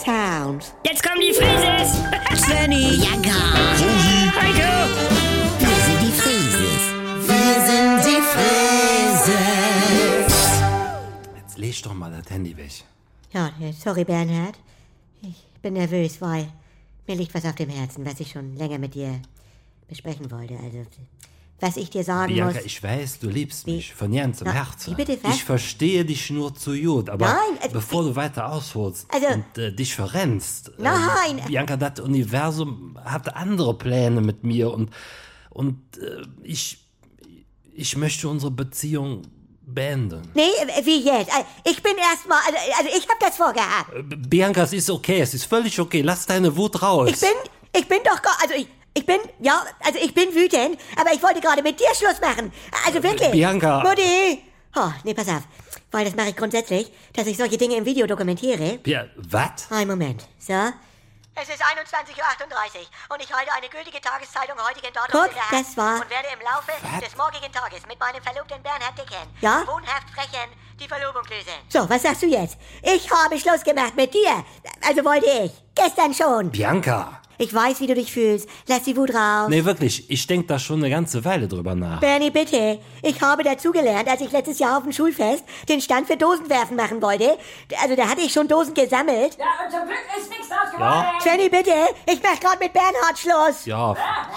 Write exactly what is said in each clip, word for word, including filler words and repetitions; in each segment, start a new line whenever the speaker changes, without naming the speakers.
Sounds.
Jetzt kommen die Frises!
Svenny!
Bianca!
Heiko!
Wir sind die Frieses. Wir sind die Frieses.
Jetzt leg doch mal das Handy weg.
Ja, sorry Bernhard. Ich bin nervös, weil mir liegt was auf dem Herzen, was ich schon länger mit dir besprechen wollte. Also, was ich dir sagen
Bianca,
muss...
ich weiß, du liebst
Wie?
mich von ganzem
Na,
Herzen.
wie bitte, was?
Ich verstehe dich nur zu gut, aber
Nein, also,
bevor du weiter ausholst
Also-
und äh, dich verrennst...
Nein.
Äh, Bianca, das Universum hat andere Pläne mit mir und, und äh, ich, ich möchte unsere Beziehung beenden.
Nee, wie jetzt? Also, ich bin erstmal... Also, also ich hab das vorgehabt.
Äh, Bianca, es ist okay, es ist völlig okay. Lass deine Wut raus.
Ich bin... Ich bin doch gar... Also ich... Ich bin... Ja, also ich bin wütend, aber ich wollte gerade mit dir Schluss machen. Also wirklich.
Bianca.
Mutti! Oh, nee, pass auf. Weil das mache ich grundsätzlich, dass ich solche Dinge im Video dokumentiere.
Ja, was?
Ein Moment. So. Es ist einundzwanzig Uhr achtunddreißig und ich halte eine gültige Tageszeitung heutigen Datums Guck,
in
der Hand das war-
und werde im Laufe
Was?
des morgigen Tages mit meinem Verlobten Bernhard Dicken
Ja?
wohnhaft frechen die Verlobung lösen.
So, was sagst du jetzt? Ich habe Schluss gemacht mit dir. Also wollte ich. Gestern schon.
Bianca.
Ich weiß, wie du dich fühlst. Lass die Wut raus.
Nee, wirklich, ich denk da schon eine ganze Weile drüber nach.
Bernie, bitte. Ich habe dazugelernt, als ich letztes Jahr auf dem Schulfest den Stand für Dosenwerfen machen wollte. Also da hatte ich schon Dosen gesammelt.
Ja, und zum Glück ist nichts draus geworden!
Ja?
Jenny, bitte. Ich mach grad mit Bernhard Schluss.
Ja,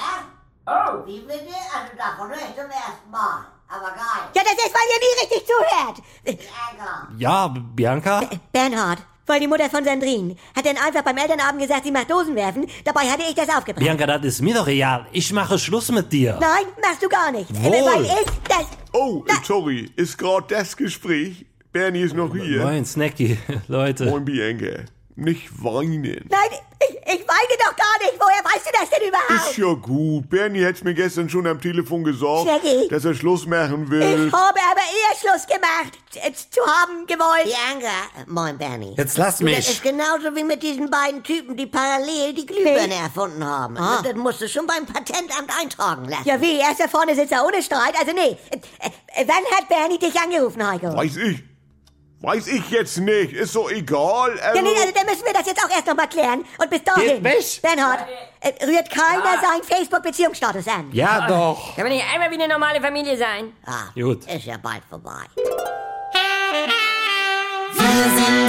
Oh!
Wie bitte? Also davon höre ich zum ersten Mal. Aber geil.
Ja, das ist, weil ihr nie richtig zuhört.
Bianca.
ja, Bianca?
Bernhard, weil die Mutter von Sandrine hat dann einfach beim Elternabend gesagt, sie macht Dosenwerfen. Dabei hatte ich das aufgebracht.
Bianca, das ist mir doch real. Ich mache Schluss mit dir.
Nein, machst du gar nicht.
Wohl.
Weil ich das...
Oh, sorry, ist gerade das Gespräch? Bernie ist noch hier.
Moin, Snacky, Leute.
Moin, Bianca. Nicht weinen.
Nein, ich, ich weine doch gar nicht. Woher weißt du das denn überhaupt?
Ist ja gut. Bernie hat's mir gestern schon am Telefon gesagt,
Snacki.
dass er Schluss machen will.
Ich habe aber eher Schluss gemacht, äh, zu haben gewollt.
Bianca. Moin, Bernie.
Jetzt lass
Du, das
mich.
ist genauso wie mit diesen beiden Typen, die parallel die Glühbirne erfunden haben.
Ah.
Das musst du schon beim Patentamt eintragen lassen.
Ja wie, erst da vorne sitzt er ohne Streit. Also nee, äh, äh, wann hat Bernie dich angerufen, Heiko?
Weiß ich. Weiß ich jetzt nicht. Ist so egal. Also,
Ja, nee, also dann müssen wir das jetzt auch erst noch mal klären. Und bis dahin,
Geht weg.
Bernhard, äh, rührt keiner seinen Facebook-Beziehungsstatus an.
Ja, doch.
Können wir nicht einmal wie eine normale Familie sein?
ah,
Gut.
ist ja bald vorbei.
Wir sind